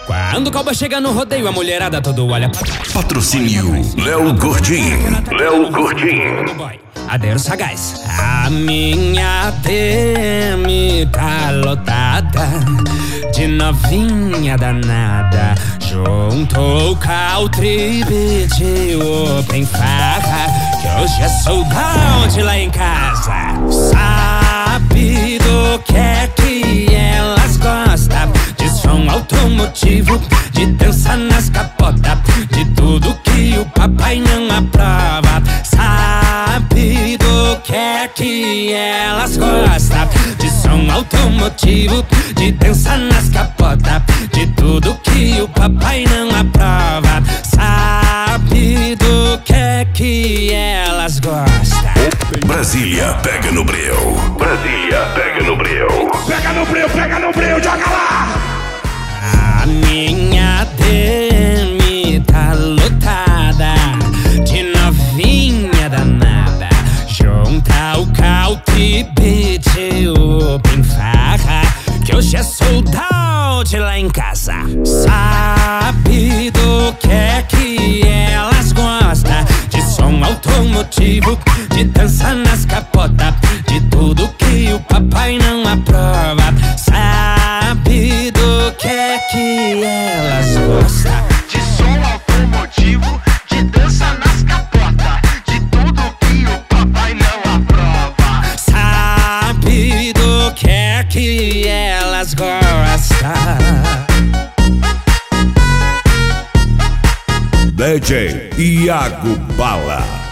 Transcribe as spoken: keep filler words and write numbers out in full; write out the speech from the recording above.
Quando o cowboy chega no rodeio, a mulherada todo olha pra trás. Patrocínio Léo Gordinho. Léo Gordinho. Adeus sagaz. A minha D M tá lotada de novinha danada. Juntou country, pediu open farra, que hoje é sold out lá em casa. Sabe do que é que elas gostam? De som automotivo, de dança nas capotas, de tudo que o papai não aprova. Sabe do que é que elas gostam? De som automotivo, de dança nas capotas, de tudo que o papai não aprova. Sabe do que é que elas gostam? Brasília pega no breu. Brasília pega no breu. Pega no breu, pega no breu, joga lá! A minha D M tá lotada de novinha danada. Junta o country, pediu open farra, que hoje é sold out lá em casa. Sabe do que é que elas gostam? De som automotivo, de dança nas capotas, de tudo que o papai não aprova. Sabe do que é que elas gostam? De som automotivo, de dança nas capotas, de tudo que o papai não aprova. Sabe do que é que elas gostam? D J Iago Bala.